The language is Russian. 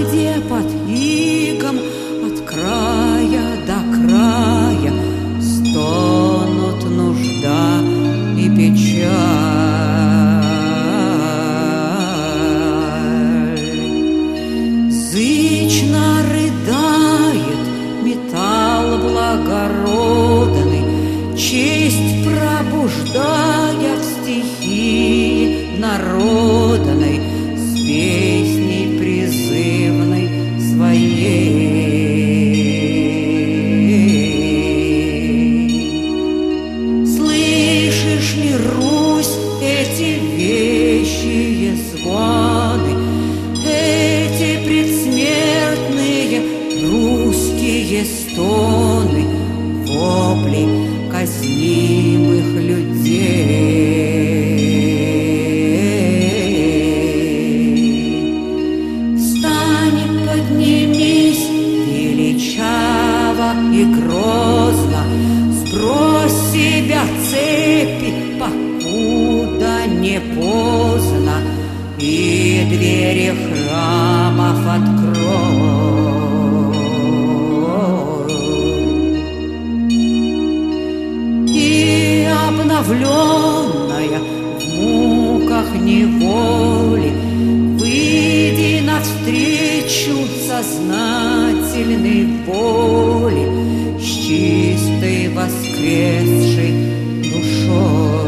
где под игом от края до края стонут нужда и печаль. Зычно рыдает металл благородный, честь пробуждая в стихии народной, с песней призывной своей. Слышишь ли, Русь, эти вещие звоны, эти предсмертные русские стоны, вопли казнимых людей? Встань, поднимись величаво и грозно, сбрось с себя цепи, покуда не поздно, и двери храмов открой. И обновленная в муках неволи, выйди навстречу сознательной боли с чистой воскресшей душой.